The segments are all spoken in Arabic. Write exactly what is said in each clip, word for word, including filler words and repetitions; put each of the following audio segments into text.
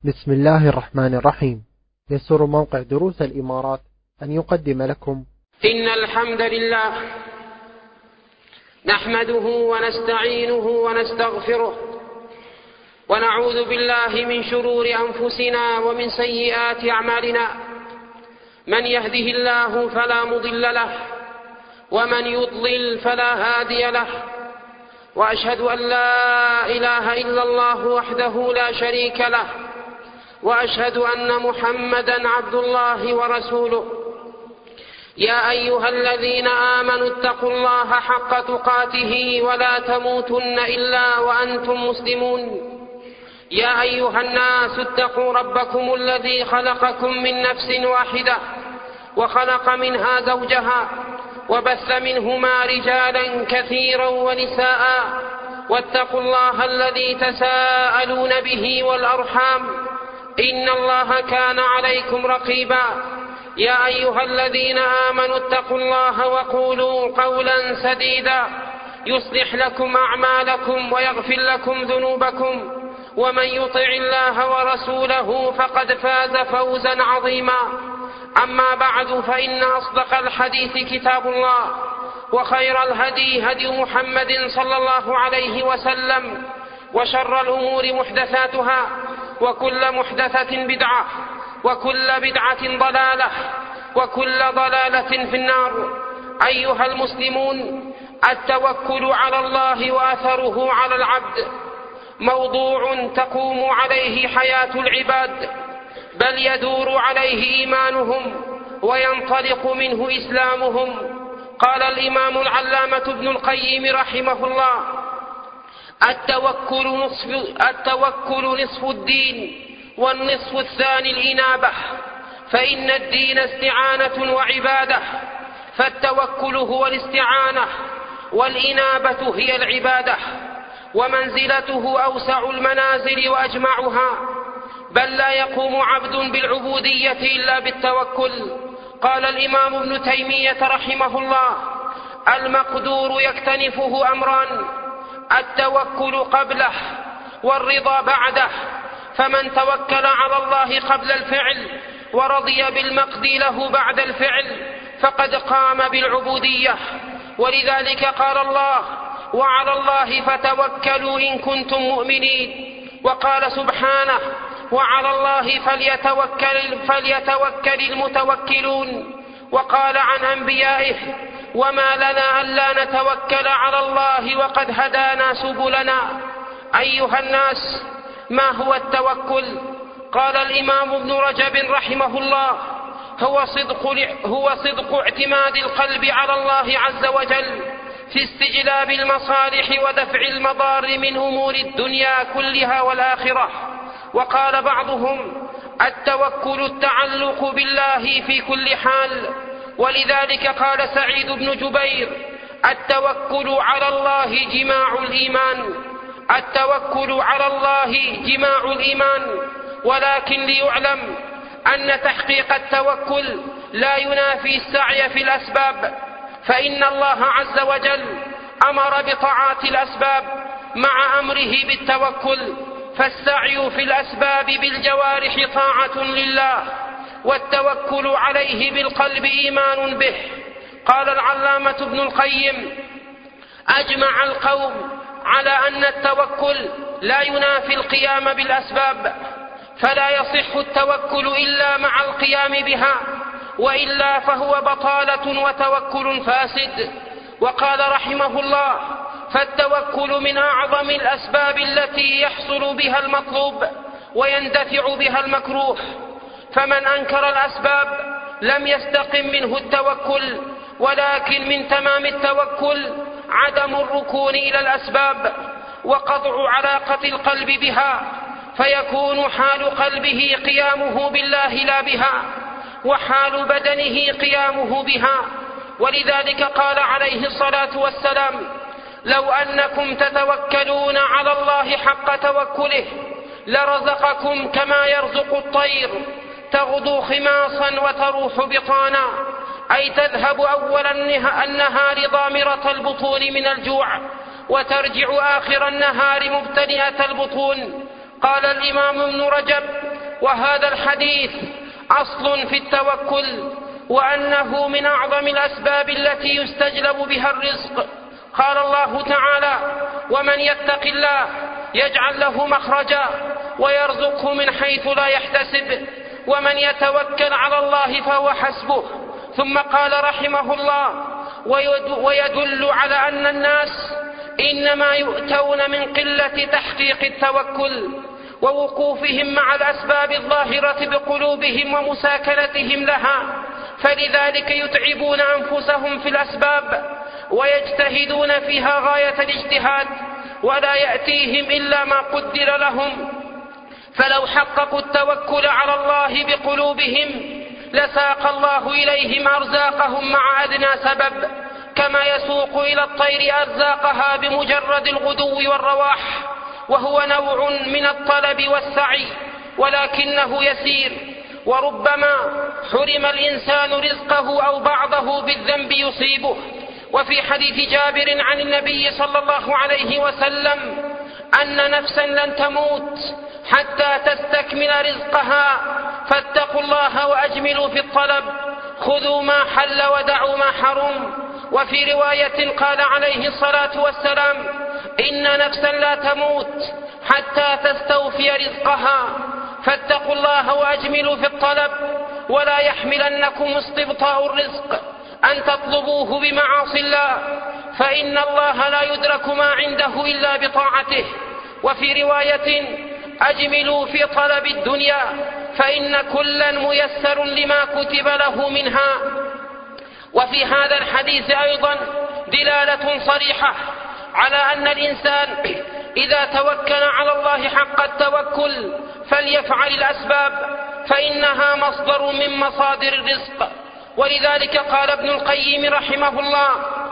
بسم الله الرحمن الرحيم. يسر موقع دروس الإمارات أن يقدم لكم إن الحمد لله نحمده ونستعينه ونستغفره ونعوذ بالله من شرور أنفسنا ومن سيئات أعمالنا. من يهده الله فلا مضل له ومن يضلل فلا هادي له، وأشهد أن لا إله إلا الله وحده لا شريك له، وأشهد أن محمدا عبد الله ورسوله. يا أيها الذين آمنوا اتقوا الله حق تقاته ولا تموتن إلا وأنتم مسلمون. يا أيها الناس اتقوا ربكم الذي خلقكم من نفس واحدة وخلق منها زوجها وبث منهما رجالا كثيرا ونساء، واتقوا الله الذي تساءلون به والأرحام إن الله كان عليكم رقيبا. يا أيها الذين آمنوا اتقوا الله وقولوا قولا سديدا يصلح لكم أعمالكم ويغفر لكم ذنوبكم، ومن يطع الله ورسوله فقد فاز فوزا عظيما. أما بعد، فإن أصدق الحديث كتاب الله، وخير الهدي هدي محمد صلى الله عليه وسلم، وشر الأمور محدثاتها، وكل محدثة بدعة، وكل بدعة ضلالة، وكل ضلالة في النار. أيها المسلمون، التوكل على الله وأثره على العبد موضوع تقوم عليه حياة العباد، بل يدور عليه إيمانهم وينطلق منه إسلامهم. قال الإمام العلامة ابن القيم رحمه الله: التوكل نصف, التوكل نصف الدين، والنصف الثاني الإنابة، فإن الدين استعانة وعبادة، فالتوكل هو الاستعانة، والإنابة هي العبادة، ومنزلته أوسع المنازل وأجمعها، بل لا يقوم عبد بالعبودية إلا بالتوكل. قال الإمام ابن تيمية رحمه الله: المقدور يكتنفه أمران: التوكل قبله والرضا بعده، فمن توكل على الله قبل الفعل ورضي بالمقدي له بعد الفعل فقد قام بالعبودية. ولذلك قال الله: وعلى الله فتوكلوا إن كنتم مؤمنين. وقال سبحانه: وعلى الله فليتوكل, فليتوكل المتوكلون. وقال عن أنبيائه: وما لنا ألا نتوكل على الله وقد هدانا سبلنا. أيها الناس، ما هو التوكل؟ قال الإمام ابن رجب رحمه الله: هو صدق, هو صدق اعتماد القلب على الله عز وجل في استجلاب المصالح ودفع المضار من أمور الدنيا كلها والآخرة. وقال بعضهم: التوكل التعلق بالله في كل حال. ولذلك قال سعيد بن جبير: التوكل على الله جماع الإيمان. التوكل على الله جماع الإيمان. ولكن ليعلم أن تحقيق التوكل لا ينافي السعي في الأسباب، فإن الله عز وجل أمر بطاعة الأسباب مع أمره بالتوكل، فالسعي في الأسباب بالجوارح طاعة لله، والتوكل عليه بالقلب إيمان به. قال العلامة ابن القيم: أجمع القوم على أن التوكل لا ينافي القيام بالأسباب، فلا يصح التوكل إلا مع القيام بها، وإلا فهو بطالة وتوكل فاسد. وقال رحمه الله: فالتوكل من أعظم الأسباب التي يحصل بها المطلوب ويندفع بها المكروه، فمن أنكر الأسباب لم يستقم منه التوكل. ولكن من تمام التوكل عدم الركون إلى الأسباب وقطع علاقة القلب بها، فيكون حال قلبه قيامه بالله لا بها، وحال بدنه قيامه بها. ولذلك قال عليه الصلاة والسلام: لو أنكم تتوكلون على الله حق توكله لرزقكم كما يرزق الطير تغدو خماصا وتروح بطانا، أي تذهب أول النهار ضامرة البطون من الجوع وترجع آخر النهار مبتدئة البطون. قال الإمام ابن رجب: وهذا الحديث أصل في التوكل، وأنه من أعظم الأسباب التي يستجلب بها الرزق. قال الله تعالى: ومن يتق الله يجعل له مخرجا ويرزقه من حيث لا يحتسب ومن يتوكل على الله فهو حسبه. ثم قال رحمه الله: ويدل على أن الناس إنما يؤتون من قلة تحقيق التوكل ووقوفهم مع الأسباب الظاهرة بقلوبهم ومساكنتهم لها، فلذلك يتعبون أنفسهم في الأسباب ويجتهدون فيها غاية الاجتهاد، ولا يأتيهم إلا ما قدر لهم. فلو حققوا التوكل على الله بقلوبهم لساق الله إليهم أرزاقهم مع أدنى سبب، كما يسوق إلى الطير أرزاقها بمجرد الغدو والرواح، وهو نوع من الطلب والسعي ولكنه يسير. وربما حرم الإنسان رزقه أو بعضه بالذنب يصيبه. وفي حديث جابر عن النبي صلى الله عليه وسلم أن نفسا لن تموت حتى تستكمل رزقها، فاتقوا الله وأجملوا في الطلب، خذوا ما حل ودعوا ما حرم. وفي رواية قال عليه الصلاة والسلام: إن نفسا لا تموت حتى تستوفي رزقها، فاتقوا الله وأجملوا في الطلب، ولا يحملنكم استبطاء الرزق أن تطلبوه بمعاصي الله، فإن الله لا يدرك ما عنده إلا بطاعته. وفي رواية: أجملوا في طلب الدنيا فإن كلا ميسر لما كتب له منها. وفي هذا الحديث أيضا دلالة صريحة على أن الإنسان إذا توكل على الله حق التوكل فليفعل الأسباب، فإنها مصدر من مصادر الرزق. ولذلك قال ابن القيم رحمه الله: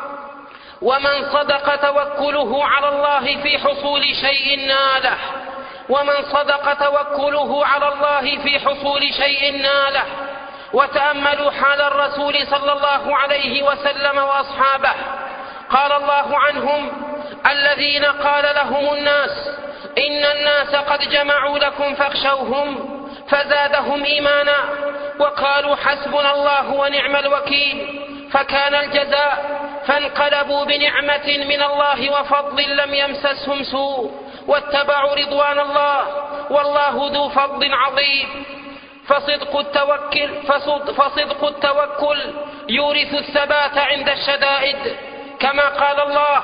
ومن صدق توكله على الله في حصول شيء ناله ومن صدق توكله على الله في حصول شيء ناله. وتأملوا حال الرسول صلى الله عليه وسلم وأصحابه، قال الله عنهم: الذين قال لهم الناس إن الناس قد جمعوا لكم فاخشوهم فزادهم إيمانا وقالوا حسبنا الله ونعم الوكيل، فكان الجزاء فانقلبوا بنعمة من الله وفضل لم يمسسهم سوء واتبعوا رضوان الله والله ذو فضل عظيم. فصدق التوكل, فصدق التوكل يورث الثبات عند الشدائد، كما قال الله: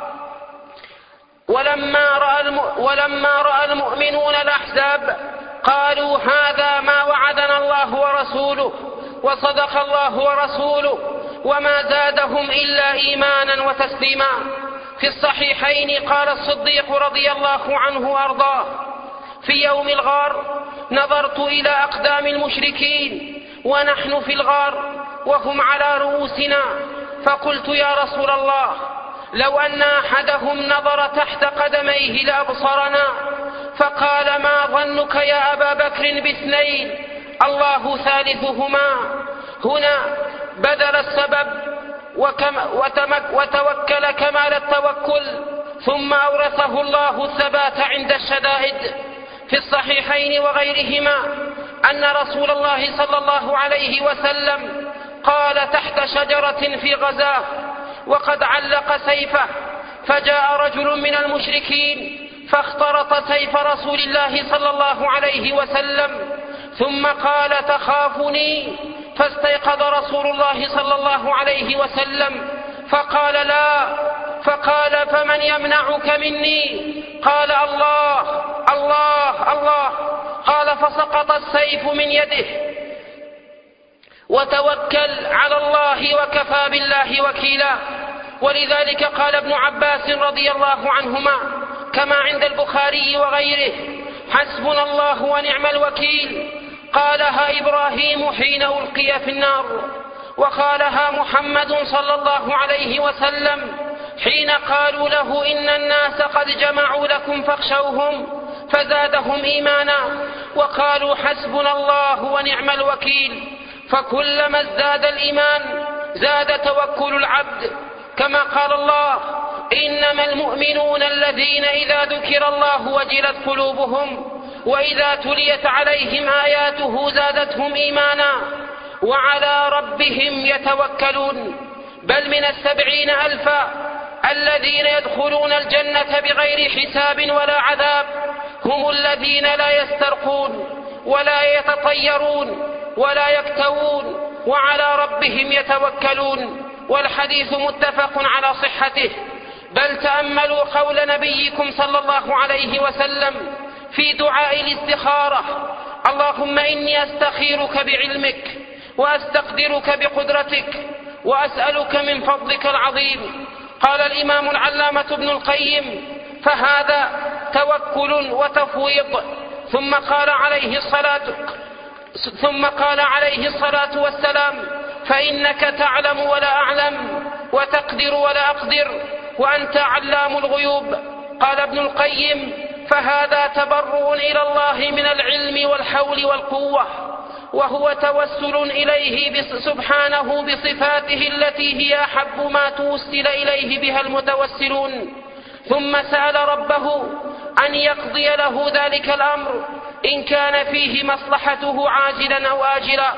ولما رأى, الم... ولما رأى المؤمنون الأحزاب قالوا هذا ما وعدنا الله ورسوله وصدق الله ورسوله وما زادهم إلا إيمانا وتسليما. في الصحيحين قال الصديق رضي الله عنه وأرضاه: في يوم الغار نظرت إلى أقدام المشركين ونحن في الغار وهم على رؤوسنا، فقلت يا رسول الله لو أن أحدهم نظر تحت قدميه لأبصرنا. فقال: ما ظنك يا أبا بكر باثنين الله ثالثهما. هنا بذل السبب وتوكل كمال التوكل، ثم أورثه الله الثبات عند الشدائد. في الصحيحين وغيرهما أن رسول الله صلى الله عليه وسلم قال تحت شجرة في غزاه وقد علق سيفه، فجاء رجل من المشركين فاخترط سيف رسول الله صلى الله عليه وسلم، ثم قال: تخافني؟ فاستيقظ رسول الله صلى الله عليه وسلم فقال: لا. فقال: فمن يمنعك مني؟ قال: الله الله الله. قال: فسقط السيف من يده وتوكل على الله وكفى بالله وكيلا. ولذلك قال ابن عباس رضي الله عنهما كما عند البخاري وغيره: حسبنا الله ونعم الوكيل. قالها إبراهيم حين ألقي في النار، وقالها محمد صلى الله عليه وسلم حين قالوا له إن الناس قد جمعوا لكم فاخشوهم فزادهم إيمانا وقالوا حسبنا الله ونعم الوكيل. فكلما ازداد الإيمان زاد توكل العبد، كما قال الله: إنما المؤمنون الذين إذا ذكر الله وجلت قلوبهم وإذا تليت عليهم آياته زادتهم إيمانا وعلى ربهم يتوكلون. بل من السبعين ألفا الذين يدخلون الجنة بغير حساب ولا عذاب هم الذين لا يسترقون ولا يتطيرون ولا يكتوون وعلى ربهم يتوكلون. والحديث متفق على صحته. بل تأملوا قول نبيكم صلى الله عليه وسلم في دعاء الاستخارة: اللهم إني أستخيرك بعلمك وأستقدرك بقدرتك وأسألك من فضلك العظيم. قال الإمام العلامة ابن القيم: فهذا توكل وتفويض. ثم قال عليه الصلاة ثم قال عليه الصلاة والسلام: فإنك تعلم ولا أعلم وتقدر ولا أقدر وأنت علام الغيوب. قال ابن القيم: فهذا تبرؤ إلى الله من العلم والحول والقوة، وهو توسل إليه سبحانه بصفاته التي هي أحب ما توسل إليه بها المتوسلون. ثم سأل ربه أن يقضي له ذلك الأمر إن كان فيه مصلحته عاجلا أو آجلا،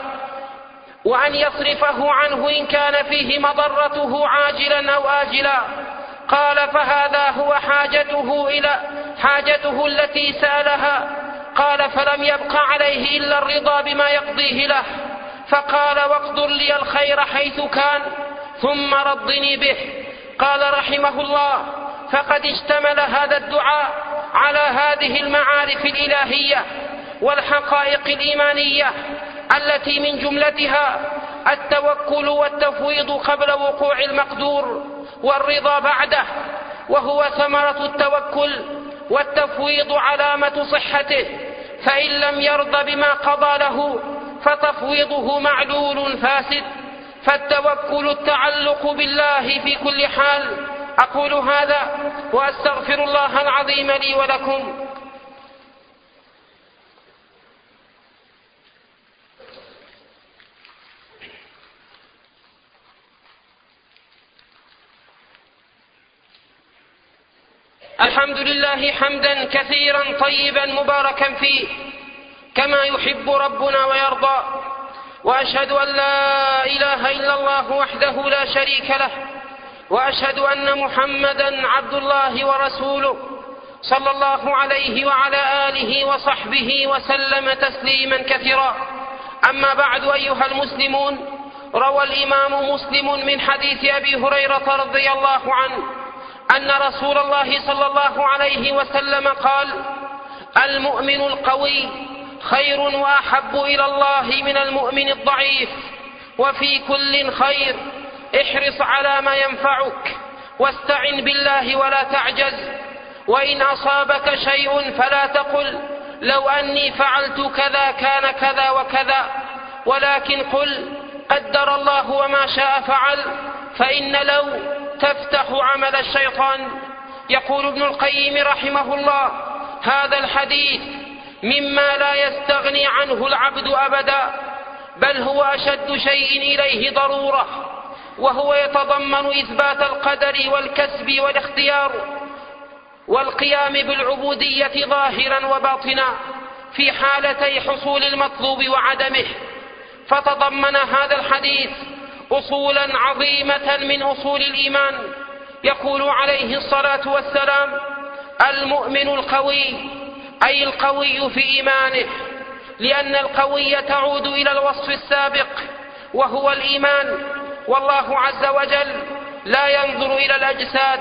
وأن يصرفه عنه إن كان فيه مضرته عاجلا أو آجلا. قال: فهذا هو حاجته إلى حاجته التي سألها. قال: فلم يبق عليه إلا الرضا بما يقضيه له، فقال: واقدر لي الخير حيث كان ثم رضني به. قال رحمه الله: فقد اشتمل هذا الدعاء على هذه المعارف الإلهية والحقائق الإيمانية التي من جملتها التوكل والتفويض قبل وقوع المقدور والرضا بعده، وهو ثمرة التوكل والتفويض علامة صحته، فإن لم يرض بما قضى له فتفويضه معلول فاسد. فالتوكل التعلق بالله في كل حال. أقول هذا وأستغفر الله العظيم لي ولكم. الحمد لله حمدا كثيرا طيبا مباركا فيه كما يحب ربنا ويرضى، وأشهد أن لا إله إلا الله وحده لا شريك له، وأشهد أن محمدا عبد الله ورسوله صلى الله عليه وعلى آله وصحبه وسلم تسليما كثيرا. أما بعد، أيها المسلمون، روى الإمام مسلم من حديث أبي هريرة رضي الله عنه أن رسول الله صلى الله عليه وسلم قال: المؤمن القوي خير وأحب إلى الله من المؤمن الضعيف، وفي كل خير، احرص على ما ينفعك واستعن بالله ولا تعجز، وإن أصابك شيء فلا تقل لو أني فعلت كذا كان كذا وكذا، ولكن قل قدر الله وما شاء فعل، فإن لو تفتح عمل الشيطان. يقول ابن القيم رحمه الله: هذا الحديث مما لا يستغني عنه العبد أبدا، بل هو أشد شيء إليه ضرورة، وهو يتضمن إثبات القدر والكسب والاختيار والقيام بالعبودية ظاهرا وباطنا في حالتي حصول المطلوب وعدمه. فتضمن هذا الحديث أصولا عظيمة من أصول الإيمان. يقول عليه الصلاة والسلام: المؤمن القوي، أي القوي في إيمانه، لأن القوي تعود إلى الوصف السابق وهو الإيمان، والله عز وجل لا ينظر إلى الأجساد.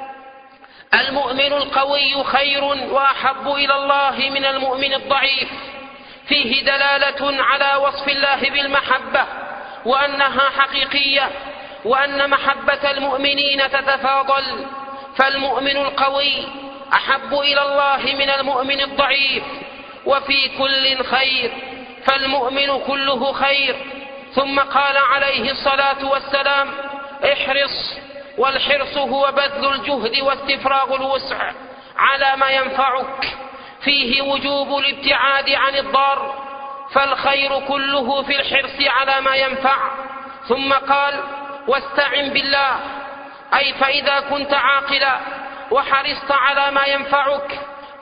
المؤمن القوي خير وأحب إلى الله من المؤمن الضعيف، فيه دلالة على وصف الله بالمحبة وأنها حقيقية، وأن محبة المؤمنين تتفاضل، فالمؤمن القوي أحب إلى الله من المؤمن الضعيف، وفي كل خير، فالمؤمن كله خير. ثم قال عليه الصلاة والسلام: احرص، والحرص هو بذل الجهد واستفراغ الوسع على ما ينفعك، فيه وجوب الابتعاد عن الضار، فالخير كله في الحرص على ما ينفع. ثم قال: واستعن بالله، أي فإذا كنت عاقلا وحرصت على ما ينفعك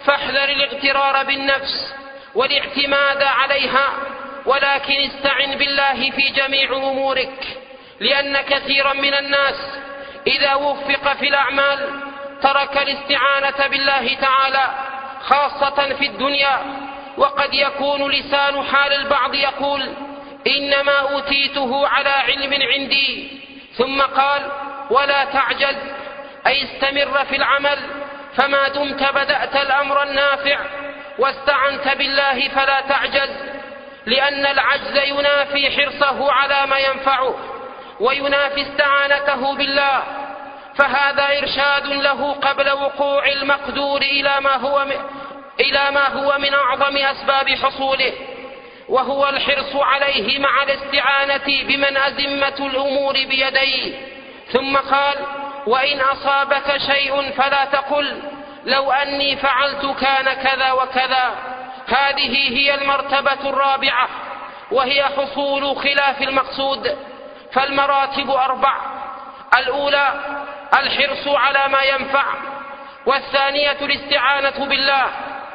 فاحذر الاغترار بالنفس والاعتماد عليها، ولكن استعن بالله في جميع أمورك، لأن كثيرا من الناس إذا وفق في الأعمال ترك الاستعانة بالله تعالى خاصة في الدنيا. وقد يكون لسان حال البعض يقول إنما أوتيته على علم عندي، ثم قال ولا تعجز، أي استمر في العمل، فما دمت بدأت الأمر النافع واستعنت بالله فلا تعجز، لأن العجز ينافي حرصه على ما ينفعه وينافي استعانته بالله، فهذا إرشاد له قبل وقوع المقدور إلى ما هو إلى ما هو من أعظم أسباب حصوله، وهو الحرص عليه مع الاستعانة بمن أزمة الأمور بيديه. ثم قال وإن أصابك شيء فلا تقل لو أني فعلت كان كذا وكذا. هذه هي المرتبة الرابعة، وهي حصول خلاف المقصود. فالمراتب أربع: الأولى الحرص على ما ينفع، والثانية الاستعانة بالله،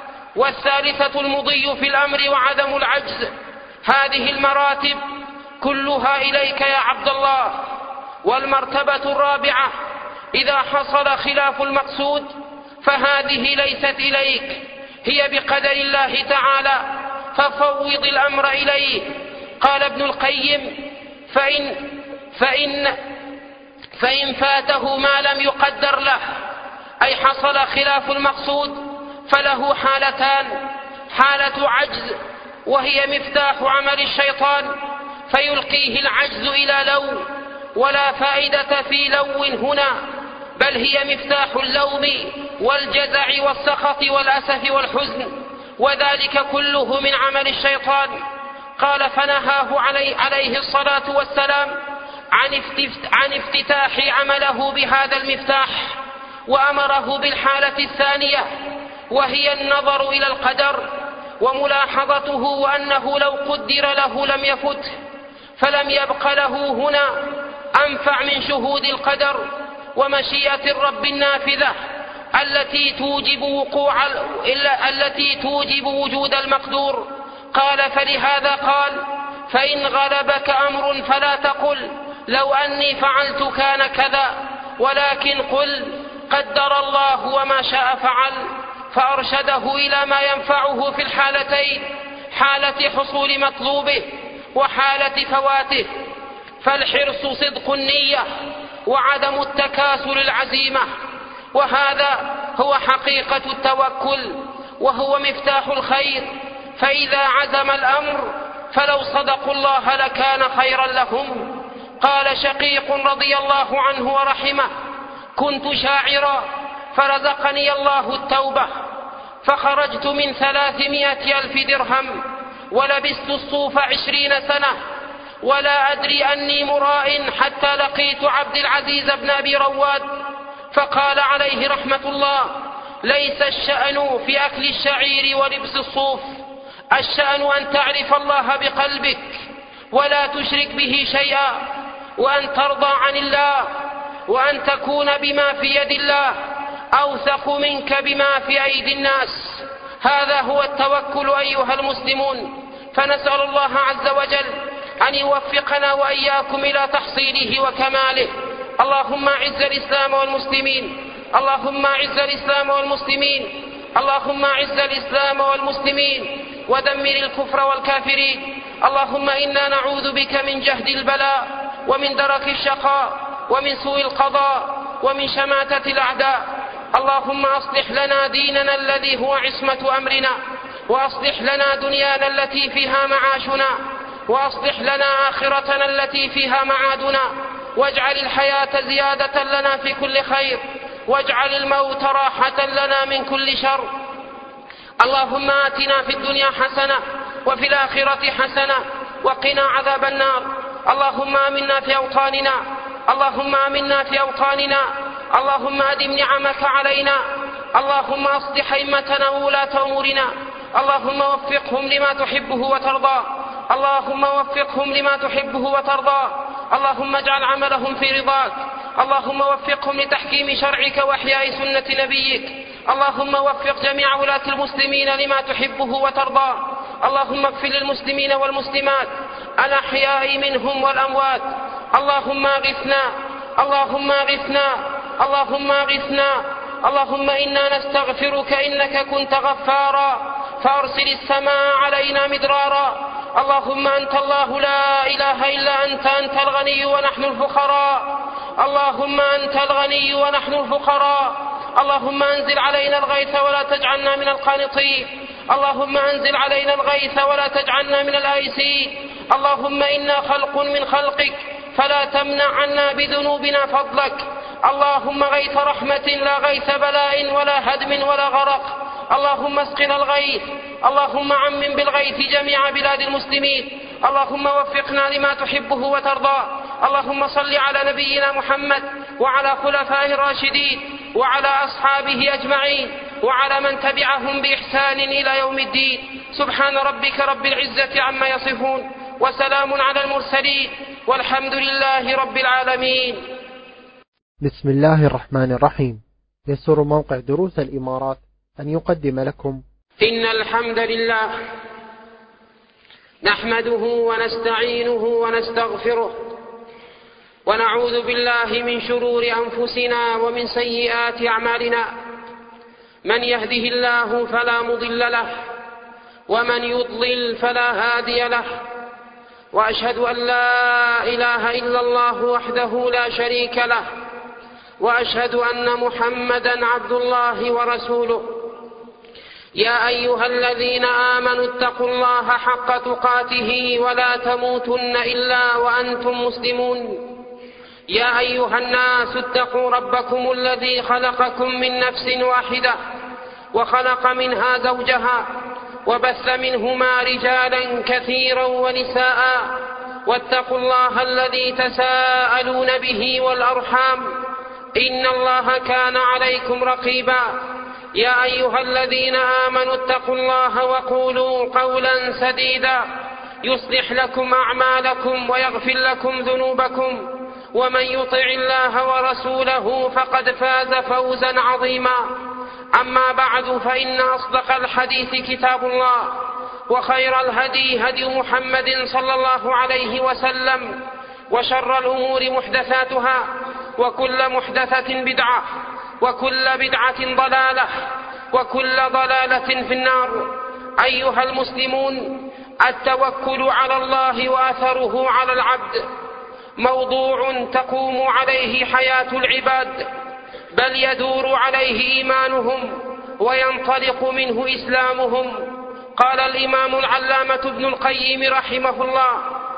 والثالثة المضي في الأمر وعدم العجز. هذه المراتب كلها إليك يا عبد الله. والمرتبة الرابعة إذا حصل خلاف المقصود فهذه ليست إليك، هي بقدر الله تعالى، ففوض الأمر إليه. قال ابن القيم فإن, فإن, فإن فاته ما لم يقدر له، أي حصل خلاف المقصود، فله حالتان: حالة عجز وهي مفتاح عمل الشيطان فيلقيه العجز إلى لو، ولا فائدة في لو هنا، بل هي مفتاح اللوم والجزع والسخط والأسف والحزن، وذلك كله من عمل الشيطان. قال فنهاه عليه, عليه الصلاة والسلام عن افتتاح عمله بهذا المفتاح، وأمره بالحالة الثانية وهي النظر إلى القدر وملاحظته، وأنه لو قدر له لم يفته، فلم يبق له هنا أنفع من شهود القدر ومشيئة الرب النافذة التي توجب وقوع التي توجب وجود المقدور. قال فلهذا قال فإن غلبك أمر فلا تقل لو أني فعلت كان كذا، ولكن قل قدر الله وما شاء فعل. فأرشده إلى ما ينفعه في الحالتين: حالة حصول مطلوبه وحالة فواته. فالحرص صدق النية وعدم التكاسل العزيمة، وهذا هو حقيقة التوكل، وهو مفتاح الخير. فإذا عزم الأمر فلو صدقوا الله لكان خيرا لهم. قال شقيق رضي الله عنه ورحمه: كنت شاعرا فرزقني الله التوبة، فخرجت من ثلاثمائة ألف درهم ولبست الصوف عشرين سنة، ولا أدري أني مراء حتى لقيت عبد العزيز بن أبي رواد، فقال عليه رحمة الله: ليس الشأن في أكل الشعير ولبس الصوف، الشأن أن تعرف الله بقلبك ولا تشرك به شيئا، وأن ترضى عن الله، وأن تكون بما في يد الله أوثق منك بما في أيدي الناس. هذا هو التوكل أيها المسلمون. فنسأل الله عز وجل أن يوفقنا وإياكم إلى تحصيله وكماله. اللهم أعز الإسلام والمسلمين، اللهم أعز الإسلام والمسلمين، اللهم أعز الإسلام والمسلمين ودمر الكفر والكافرين. اللهم إنا نعوذ بك من جهد البلاء ومن درك الشقاء ومن سوء القضاء ومن شماتة الأعداء. اللهم أصلح لنا ديننا الذي هو عصمة أمرنا، وأصلح لنا دنيانا التي فيها معاشنا، وأصلح لنا آخرتنا التي فيها معادنا، واجعل الحياة زيادة لنا في كل خير، واجعل الموت راحة لنا من كل شر. اللهم آتنا في الدنيا حسنة وفي الآخرة حسنة وقنا عذاب النار. اللهم آمنا في أوطاننا، اللهم آمنا في أوطاننا، اللهم أدم نعمك علينا، اللهم أصلح أئمتنا وولاة أمورنا، اللهم وفقهم لما تحبه وترضى، اللهم وفقهم لما تحبه وترضى، اللهم اجعل عملهم في رضاك، اللهم وفقهم لتحكيم شرعك وإحياء سنة نبيك، اللهم وفق جميع ولاة المسلمين لما تحبه وترضى. اللهم اغفر للمسلمين والمسلمات الأحياء منهم والأموات. اللهم اغثنا اللهم اغثنا اللهم اغثنا اللهم إنا نستغفرك إنك كنت غفارا فأرسل السماء علينا مدرارا. اللهم أنت الله لا إله إلا أنت أنت الغني ونحن الفقراء. اللهم أنت الغني ونحن الفقراء. اللهم أنزل علينا الغيث ولا تجعلنا من القانطين. اللهم أنزل علينا الغيث ولا تجعلنا من الآيسين. اللهم إنا خلق من خلقك فلا تمنع عنا بذنوبنا فضلك. اللهم غيث رحمة لا غيث بلاء ولا هدم ولا غرق. اللهم اسقنا الغيث. اللهم عمم بالغيث جميع بلاد المسلمين. اللهم وفقنا لما تحبه وترضى. اللهم صل على نبينا محمد وعلى خلفائه الراشدين وعلى أصحابه أجمعين وعلى من تبعهم بإحسان إلى يوم الدين. سبحان ربك رب العزة عما يصفون وسلام على المرسلين والحمد لله رب العالمين. بسم الله الرحمن الرحيم. يسر موقع دروس الإمارات أن يقدم لكم إن الحمد لله نحمده ونستعينه ونستغفره ونعوذ بالله من شرور أنفسنا ومن سيئات أعمالنا. من يهده الله فلا مضل له ومن يضلل فلا هادي له. وأشهد أن لا إله إلا الله وحده لا شريك له وأشهد أن محمدا عبد الله ورسوله. يا أيها الذين آمنوا اتقوا الله حق تقاته ولا تموتن إلا وأنتم مسلمون. يا أيها الناس اتقوا ربكم الذي خلقكم من نفس واحدة وخلق منها زوجها وبث منهما رجالا كثيرا ونساء واتقوا الله الذي تساءلون به والأرحام إن الله كان عليكم رقيبا. يا أيها الذين آمنوا اتقوا الله وقولوا قولا سديدا يصلح لكم أعمالكم ويغفر لكم ذنوبكم ومن يطع الله ورسوله فقد فاز فوزا عظيما. أما بعد فإن أصدق الحديث كتاب الله وخير الهدي هدي محمد صلى الله عليه وسلم وشر الأمور محدثاتها وكل محدثة بدعة وكل بدعة ضلالة وكل ضلالة في النار. أيها المسلمون، التوكل على الله وأثره على العبد موضوع تقوم عليه حياة العباد، بل يدور عليه إيمانهم وينطلق منه إسلامهم. قال الإمام العلامة ابن القيم رحمه الله: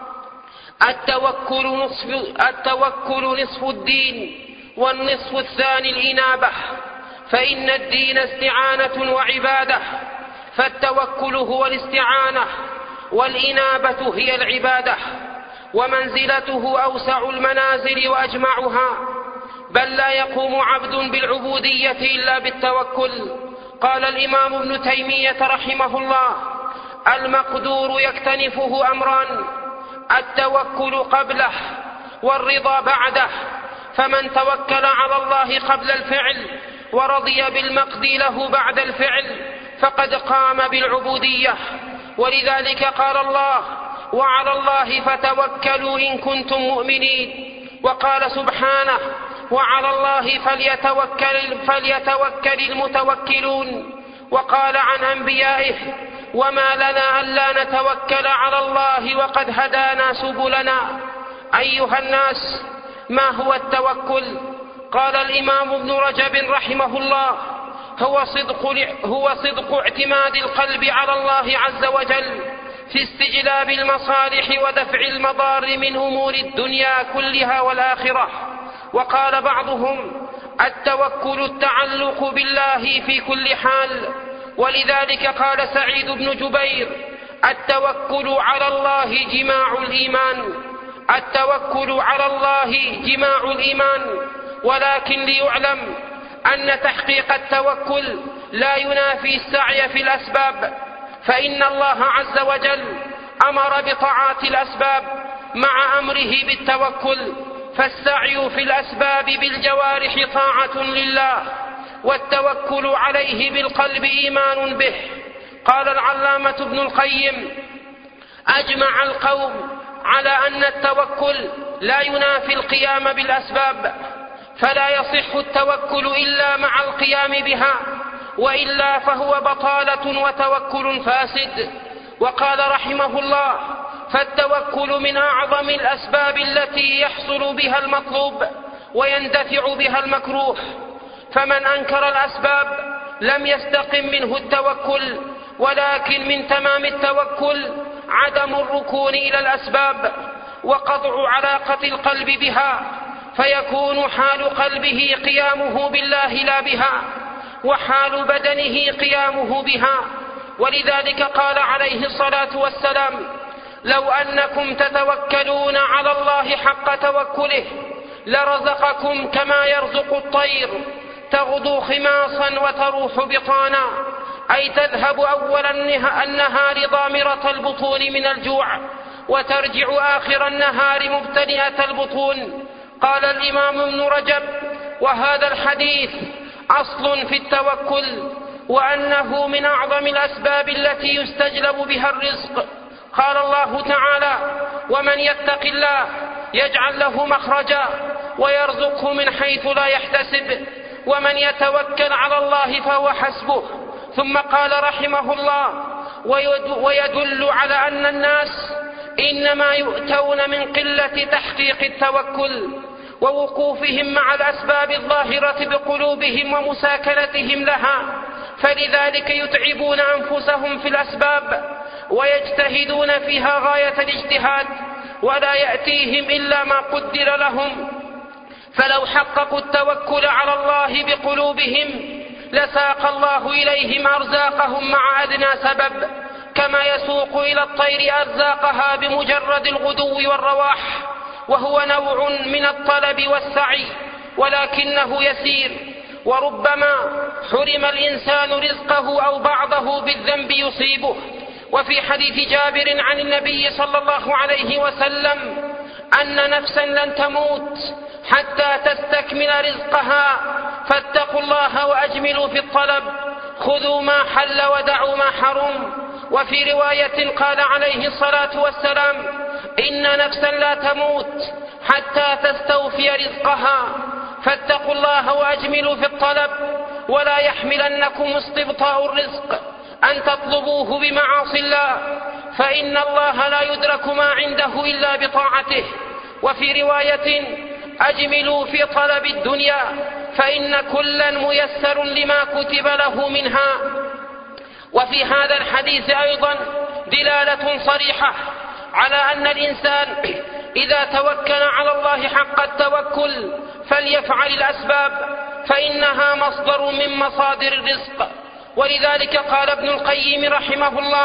التوكل نصف, التوكل نصف الدين والنصف الثاني الإنابة، فإن الدين استعانة وعبادة، فالتوكل هو الاستعانة والإنابة هي العبادة، ومنزلته أوسع المنازل وأجمعها، بل لا يقوم عبد بالعبودية إلا بالتوكل. قال الإمام ابن تيمية رحمه الله: المقدور يكتنفه أمران: التوكل قبله والرضا بعده، فمن توكل على الله قبل الفعل ورضي بالمقدي له بعد الفعل فقد قام بالعبودية. ولذلك قال الله: وعلى الله فتوكلوا إن كنتم مؤمنين. وقال سبحانه: وعلى الله فليتوكل, فليتوكل المتوكلون. وقال عن أنبيائه: وما لنا ألا نتوكل على الله وقد هدانا سبلنا. أيها الناس، ما هو التوكل؟ قال الإمام ابن رجب رحمه الله: هو صدق, هو صدق اعتماد القلب على الله عز وجل في استجلاب المصالح ودفع المضار من أمور الدنيا كلها والآخرة. وقال بعضهم: التوكل التعلق بالله في كل حال. ولذلك قال سعيد بن جبير: التوكل على الله جماع الإيمان. التوكل على الله جماع الإيمان. ولكن ليعلم أن تحقيق التوكل لا ينافي السعي في الأسباب، فإن الله عز وجل أمر بطاعات الأسباب مع أمره بالتوكل، فالسعي في الأسباب بالجوارح طاعة لله، والتوكل عليه بالقلب إيمان به. قال العلامة ابن القيم: أجمع القوم على أن التوكل لا ينافي القيام بالأسباب، فلا يصح التوكل إلا مع القيام بها، وإلا فهو بطالة وتوكل فاسد. وقال رحمه الله: فالتوكل من أعظم الأسباب التي يحصل بها المطلوب ويندفع بها المكروه، فمن أنكر الأسباب لم يستقم منه التوكل، ولكن من تمام التوكل عدم الركون إلى الأسباب وقطع علاقة القلب بها، فيكون حال قلبه قيامه بالله لا بها، وحال بدنه قيامه بها. ولذلك قال عليه الصلاة والسلام: لو أنكم تتوكلون على الله حق توكله لرزقكم كما يرزق الطير تغدو خماصا وتروح بطانا، أي تذهب أول النهار ضامرة البطون من الجوع وترجع آخر النهار مبتدئة البطون. قال الإمام ابن رجب: وهذا الحديث أصل في التوكل، وأنه من أعظم الأسباب التي يستجلب بها الرزق. قال الله تعالى: ومن يتق الله يجعل له مخرجا ويرزقه من حيث لا يحتسب ومن يتوكل على الله فهو حسبه. ثم قال رحمه الله: ويدل على أن الناس إنما يؤتون من قلة تحقيق التوكل ووقوفهم مع الأسباب الظاهرة بقلوبهم ومساكنتهم لها، فلذلك يتعبون أنفسهم في الأسباب ويجتهدون فيها غاية الاجتهاد، ولا يأتيهم إلا ما قدر لهم. فلو حققوا التوكل على الله بقلوبهم لساق الله إليهم أرزاقهم مع أدنى سبب، كما يسوق إلى الطير أرزاقها بمجرد الغدو والرواح، وهو نوع من الطلب والسعي ولكنه يسير. وربما حرم الإنسان رزقه أو بعضه بالذنب يصيبه. وفي حديث جابر عن النبي صلى الله عليه وسلم أن نفسا لن تموت حتى تستكمل رزقها، فاتقوا الله وأجملوا في الطلب، خذوا ما حل ودعوا ما حرم. وفي رواية قال عليه الصلاة والسلام: إن نفسا لا تموت حتى تستوفي رزقها، فاتقوا الله وأجملوا في الطلب، ولا يحملنكم استبطاء الرزق أن تطلبوه بمعاصي الله، فإن الله لا يدرك ما عنده إلا بطاعته. وفي رواية: أجملوا في طلب الدنيا فإن كلا ميسر لما كتب له منها. وفي هذا الحديث أيضا دلالة صريحة على أن الإنسان إذا توكل على الله حق التوكل فليفعل الأسباب، فإنها مصدر من مصادر الرزق. ولذلك قال ابن القيم رحمه الله: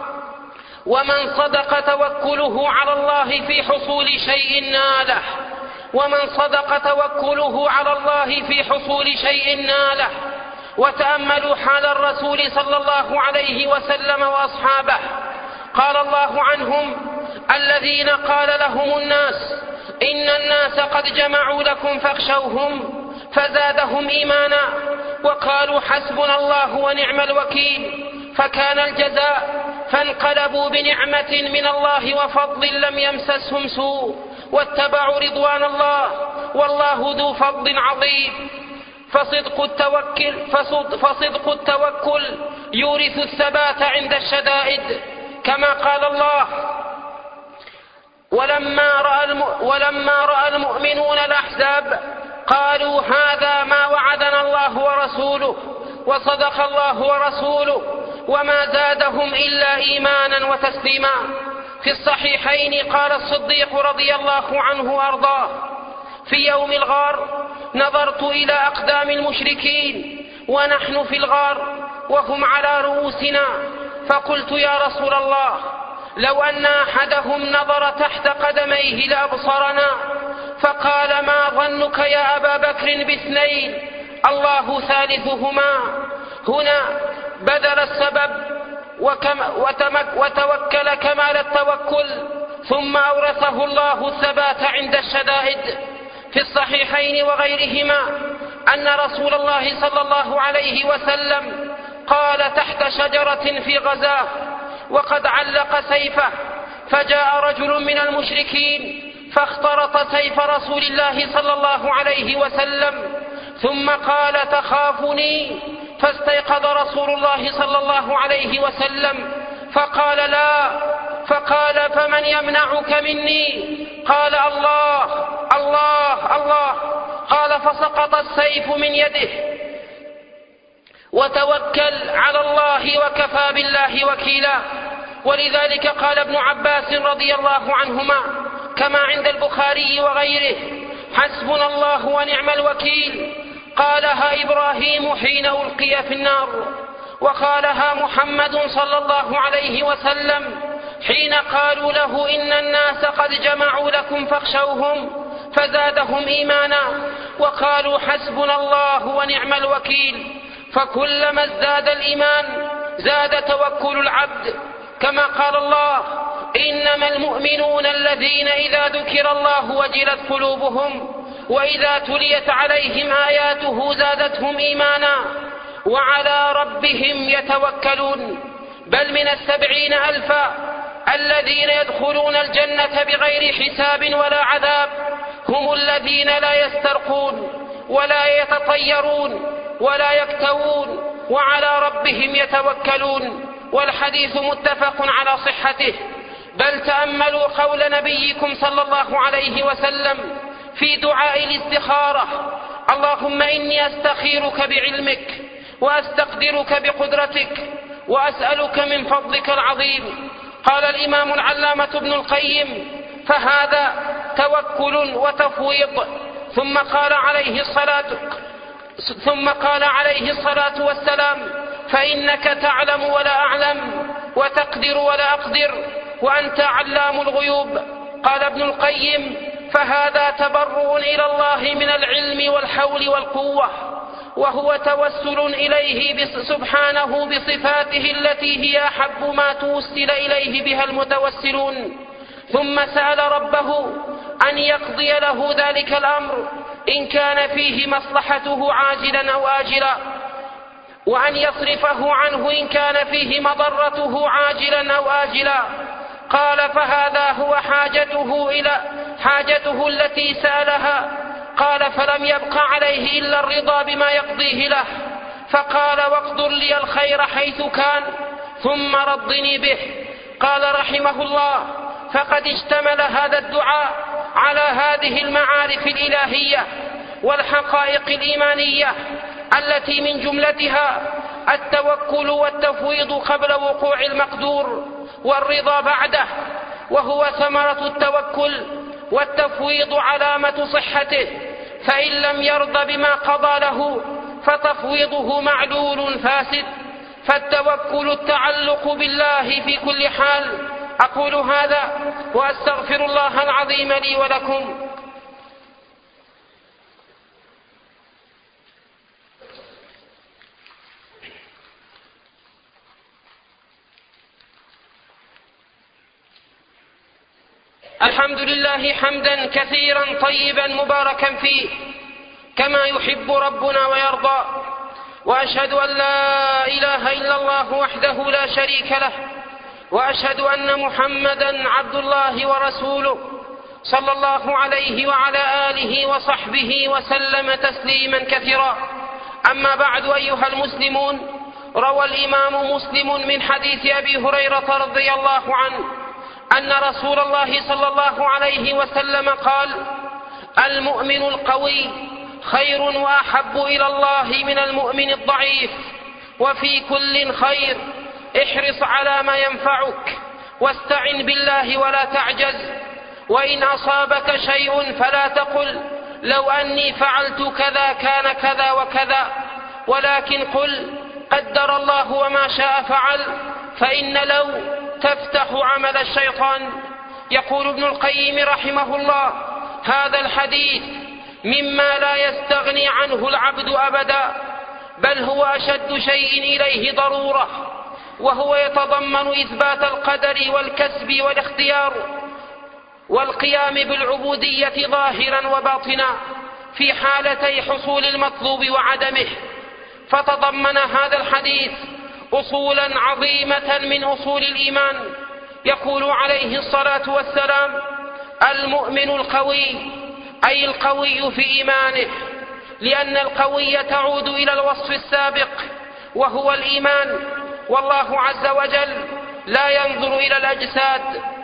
ومن صدق توكله على الله في حصول شيء ناله، ومن صدق توكله على الله في حصول شيء ناله. وتأملوا حال الرسول صلى الله عليه وسلم وأصحابه، قال الله عنهم: الذين قال لهم الناس إن الناس قد جمعوا لكم فاخشوهم فزادهم إيمانا وقالوا حسبنا الله ونعم الوكيل، فكان الجزاء فانقلبوا بنعمة من الله وفضل لم يمسسهم سوء واتبعوا رضوان الله والله ذو فضل عظيم. فصدق التوكل, فصدق التوكل يورث الثبات عند الشدائد، كما قال الله: ولما رأى, الم... ولما رأى المؤمنون الأحزاب قالوا هذا ما وعدنا الله ورسوله وصدق الله ورسوله وما زادهم إلا إيمانا وتسليما. في الصحيحين قال الصديق رضي الله عنه وأرضاه: في يوم الغار نظرت إلى أقدام المشركين ونحن في الغار وهم على رؤوسنا، فقلت يا رسول الله لو أن أحدهم نظر تحت قدميه لأبصرنا. فقال: ما ظنك يا أبا بكر باثنين الله ثالثهما. هنا بذل السبب وتوكل كمال التوكل، ثم أورثه الله الثبات عند الشدائد. في الصحيحين وغيرهما أن رسول الله صلى الله عليه وسلم قال تحت شجرة في غزاه وقد علق سيفه، فجاء رجل من المشركين فاخترط سيف رسول الله صلى الله عليه وسلم، ثم قال تخافني؟ فاستيقظ رسول الله صلى الله عليه وسلم فقال لا، فقال فمن يمنعك مني؟ قال الله الله الله. قال فسقط السيف من يده وتوكل على الله وكفى بالله وكيلا. ولذلك قال ابن عباس رضي الله عنهما كما عند البخاري وغيره: حسبنا الله ونعم الوكيل. قالها إبراهيم حين ألقي في النار، وقالها محمد صلى الله عليه وسلم حين قالوا له إن الناس قد جمعوا لكم فاخشوهم فزادهم إيمانا، وقالوا حسبنا الله ونعم الوكيل. فكلما ازداد الإيمان زاد توكل العبد، كما قال الله: إنما المؤمنون الذين إذا ذكر الله وجلت قلوبهم وإذا تليت عليهم آياته زادتهم إيمانا وعلى ربهم يتوكلون. بل من السبعين ألفا الذين يدخلون الجنة بغير حساب ولا عذاب هم الذين لا يسترقون ولا يتطيرون ولا يكتوون وعلى ربهم يتوكلون. والحديث متفق على صحته. بل تأملوا قول نبيكم صلى الله عليه وسلم في دعاء الاستخارة: اللهم إني أستخيرك بعلمك وأستقدرك بقدرتك وأسألك من فضلك العظيم. قال الإمام العلامة ابن القيم: فهذا توكل وتفويض. ثم قال عليه الصلاة ثم قال عليه الصلاة والسلام: فإنك تعلم ولا أعلم وتقدر ولا أقدر وأنت علام الغيوب. قال ابن القيم: فهذا تبرؤ إلى الله من العلم والحول والقوة، وهو توسل إليه سبحانه بصفاته التي هي أحب ما توسل إليه بها المتوسلون. ثم سأل ربه أن يقضي له ذلك الأمر إن كان فيه مصلحته عاجلا أو آجلا، وأن يصرفه عنه إن كان فيه مضرته عاجلا أو آجلا. قال: فهذا هو حاجته إلى حاجته التي سألها. قال: فلم يبق عليه إلا الرضا بما يقضيه له، فقال: واقدر لي الخير حيث كان ثم رضني به. قال رحمه الله: فقد اشتمل هذا الدعاء على هذه المعارف الإلهية والحقائق الإيمانية التي من جملتها التوكل والتفويض قبل وقوع المقدور والرضا بعده، وهو ثمرة التوكل والتفويض علامة صحته، فإن لم يرض بما قضى له فتفويضه معلول فاسد. فالتوكل التعلق بالله في كل حال. أقول هذا وأستغفر الله العظيم لي ولكم. الحمد لله حمدا كثيرا طيبا مباركا فيه كما يحب ربنا ويرضى، وأشهد أن لا إله إلا الله وحده لا شريك له، وأشهد أن محمدا عبد الله ورسوله صلى الله عليه وعلى آله وصحبه وسلم تسليما كثيرا. أما بعد، أيها المسلمون، روى الإمام مسلم من حديث أبي هريرة رضي الله عنه أن رسول الله صلى الله عليه وسلم قال: المؤمن القوي خير وأحب إلى الله من المؤمن الضعيف، وفي كل خير، احرص على ما ينفعك واستعن بالله ولا تعجز، وإن أصابك شيء فلا تقل لو أني فعلت كذا كان كذا وكذا، ولكن قل قدر الله وما شاء فعل، فإن لو تفتح عمل الشيطان. يقول ابن القيم رحمه الله: هذا الحديث مما لا يستغني عنه العبد أبدا، بل هو أشد شيء إليه ضرورة، وهو يتضمن إثبات القدر والكسب والاختيار والقيام بالعبودية ظاهرا وباطنا. في حالتي حصول المطلوب وعدمه. فتضمن هذا الحديث أصولا عظيمة من أصول الإيمان. يقول عليه الصلاة والسلام: المؤمن القوي، أي القوي في إيمانه، لأن القوي تعود إلى الوصف السابق وهو الإيمان، والله عز وجل لا ينظر إلى الأجساد.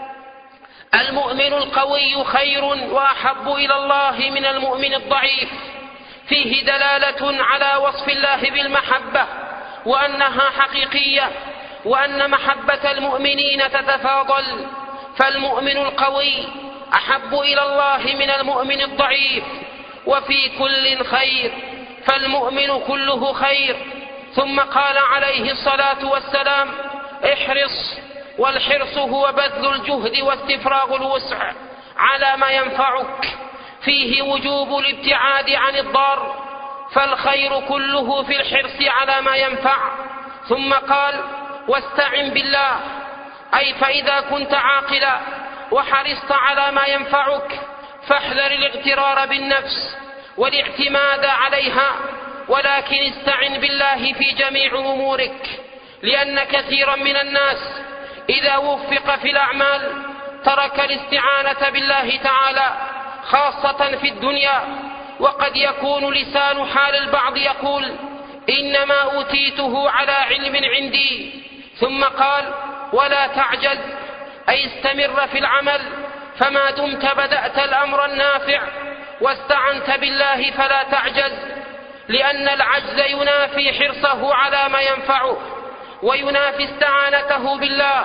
المؤمن القوي خير وأحب إلى الله من المؤمن الضعيف، فيه دلالة على وصف الله بالمحبة وأنها حقيقية، وأن محبة المؤمنين تتفاضل، فالمؤمن القوي أحب إلى الله من المؤمن الضعيف، وفي كل خير، فالمؤمن كله خير. ثم قال عليه الصلاة والسلام: احرص، والحرص هو بذل الجهد واستفراغ الوسع على ما ينفعك، فيه وجوب الابتعاد عن الضار، فالخير كله في الحرص على ما ينفع. ثم قال: واستعن بالله، أي فإذا كنت عاقلا وحرصت على ما ينفعك فاحذر الاغترار بالنفس والاعتماد عليها، ولكن استعن بالله في جميع أمورك، لأن كثيرا من الناس إذا وفق في الأعمال ترك الاستعانة بالله تعالى، خاصة في الدنيا. وقد يكون لسان حال البعض يقول: إنما أوتيته على علم عندي. ثم قال: ولا تعجز، أي استمر في العمل، فما دمت بدأت الأمر النافع واستعنت بالله فلا تعجز، لأن العجز ينافي حرصه على ما ينفعه وينافي استعانته بالله،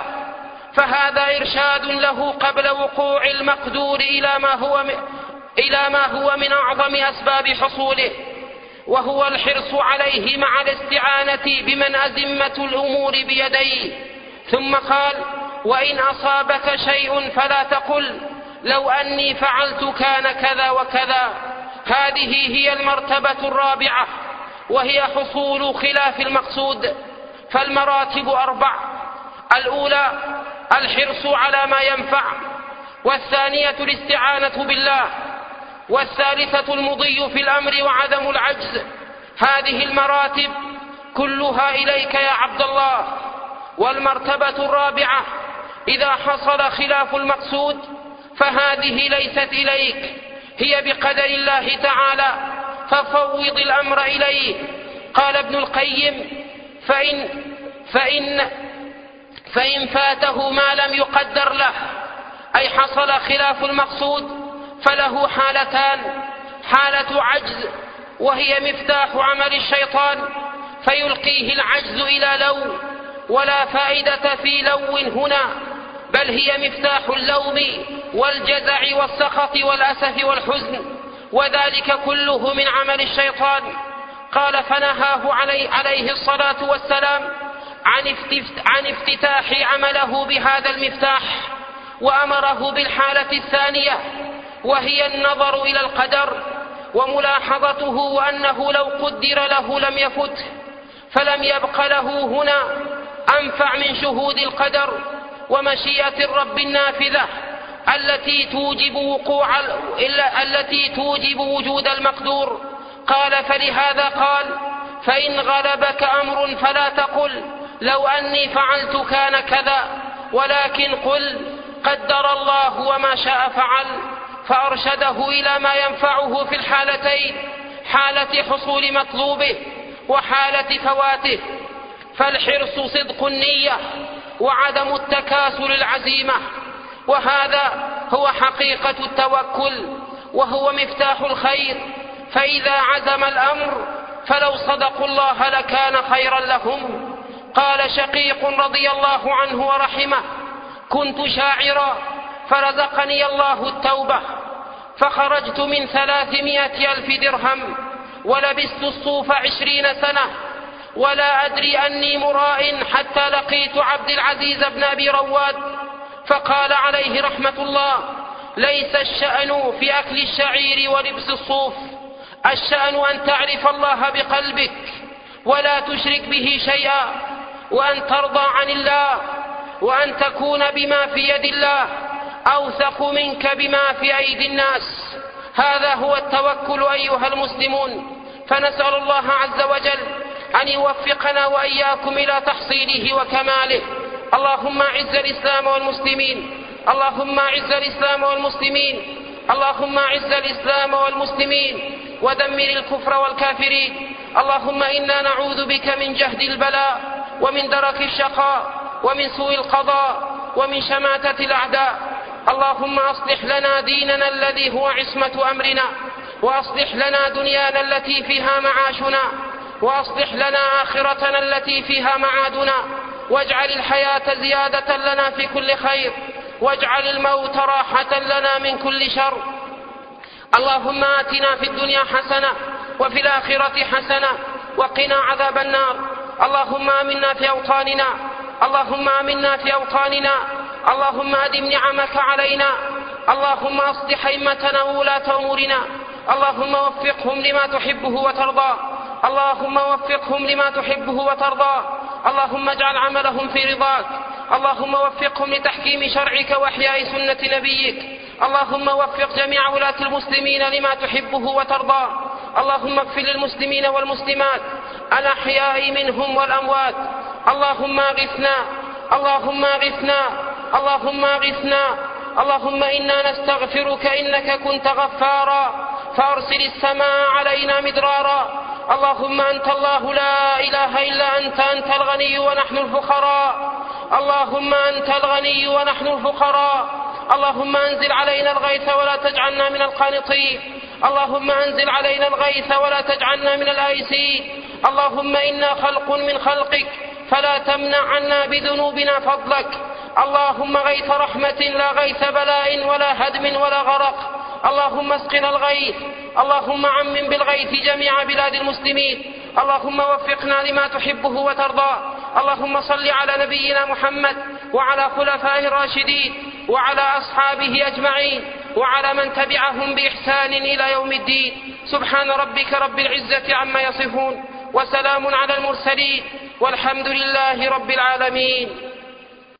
فهذا إرشاد له قبل وقوع المقدور إلى ما هو إلى ما هو من أعظم أسباب حصوله، وهو الحرص عليه مع الاستعانة بمن أزمة الأمور بيديه. ثم قال: وإن أصابك شيء فلا تقل لو أني فعلت كان كذا وكذا. هذه هي المرتبة الرابعة، وهي حصول خلاف المقصود. فالمراتب أربع: الأولى الحرص على ما ينفع، والثانية الاستعانة بالله، والثالثة المضي في الأمر وعدم العجز. هذه المراتب كلها إليك يا عبد الله. والمرتبة الرابعة إذا حصل خلاف المقصود فهذه ليست إليك، هي بقدر الله تعالى، ففوض الأمر إليه. قال ابن القيم: فإن, فإن, فإن فاته ما لم يقدر له، أي حصل خلاف المقصود، فله حالتان: حالة عجز وهي مفتاح عمل الشيطان، فيلقيه العجز إلى لو، ولا فائدة في لو هنا، بل هي مفتاح اللوم والجزع والسخط والأسف والحزن، وذلك كله من عمل الشيطان. قال: فنهاه عليه, عليه الصلاة والسلام عن افتتاح عمله بهذا المفتاح، وأمره بالحالة الثانية، وهي النظر إلى القدر وملاحظته، وأنه لو قدر له لم يفت، فلم يبق له هنا أنفع من شهود القدر ومشيئة الرب النافذة التي توجب وقوع التي توجب وجود المقدور. قال: فلهذا قال: فإن غلبك أمر فلا تقل لو أني فعلت كان كذا، ولكن قل قدر الله وما شاء فعل. فأرشده إلى ما ينفعه في الحالتين، حالة حصول مطلوبه وحالة فواته. فالحرص صدق النية وعدم التكاسل العزيمة، وهذا هو حقيقة التوكل، وهو مفتاح الخير. فإذا عزم الأمر فلو صدقوا الله لكان خيرا لهم. قال شقيق رضي الله عنه ورحمه: كنت شاعرا فرزقني الله التوبة، فخرجت من ثلاثمائة ألف درهم ولبست الصوف عشرين سنة، ولا أدري أني مراء حتى لقيت عبد العزيز بن أبي رواد، فقال عليه رحمة الله: ليس الشأن في أكل الشعير ولبس الصوف، الشأن أن تعرف الله بقلبك ولا تشرك به شيئا، وأن ترضى عن الله، وأن تكون بما في يد الله أوثق منك بما في أيدي الناس. هذا هو التوكل أيها المسلمون، فنسأل الله عز وجل أن يوفقنا وإياكم إلى تحصيله وكماله. اللهم أعز الإسلام والمسلمين، اللهم أعز الإسلام والمسلمين، اللهم أعز الإسلام والمسلمين ودمر الكفر والكافرين. اللهم إنا نعوذ بك من جهد البلاء ومن درك الشقاء ومن سوء القضاء ومن شماتة الأعداء. اللهم أصلح لنا ديننا الذي هو عصمة أمرنا، وأصلح لنا دنيانا التي فيها معاشنا، وأصلح لنا آخرتنا التي فيها معادنا، واجعل الحياة زيادة لنا في كل خير، واجعل الموت راحة لنا من كل شر. اللهم آتنا في الدنيا حسنة وفي الآخرة حسنة وقنا عذاب النار. اللهم آمنا في أوطاننا، اللهم آمنا في أوطاننا، اللهم أدم نعمك علينا، اللهم أصلح أئمتنا وولاة أمورنا، اللهم وفقهم لما تحبه وترضى، اللهم وفقهم لما تحبه وترضى، اللهم اجعل عملهم في رضاك، اللهم وفقهم لتحكيم شرعك وإحياء سنة نبيك، اللهم وفق جميع ولاة المسلمين لما تحبه وترضى. اللهم اغفر للمسلمين والمسلمات الأحياء منهم والأموات. اللهم اغثنا، اللهم اغثنا، اللهم اغثنا. اللهم إنا نستغفرك إنك كنت غفارا فأرسل السماء علينا مدرارا. اللهم أنت الله لا إله إلا أنت، أنت الغني ونحن الفقراء، اللهم أنت الغني ونحن الفقراء. اللهم أنزل علينا الغيث ولا تجعلنا من القانطين، اللهم أنزل علينا الغيث ولا تجعلنا من الآيسين. اللهم إنا خلق من خلقك فلا تمنع عنا بذنوبنا فضلك. اللهم غيث رحمة لا غيث بلاء ولا هدم ولا غرق. اللهم اسقنا الغيث، اللهم عمم بالغيث جميع بلاد المسلمين. اللهم وفقنا لما تحبه وترضى. اللهم صل على نبينا محمد وعلى خلفائه الراشدين وعلى أصحابه أجمعين وعلى من تبعهم بإحسان إلى يوم الدين. سبحان ربك رب العزة عما يصفون، وسلام على المرسلين، والحمد لله رب العالمين.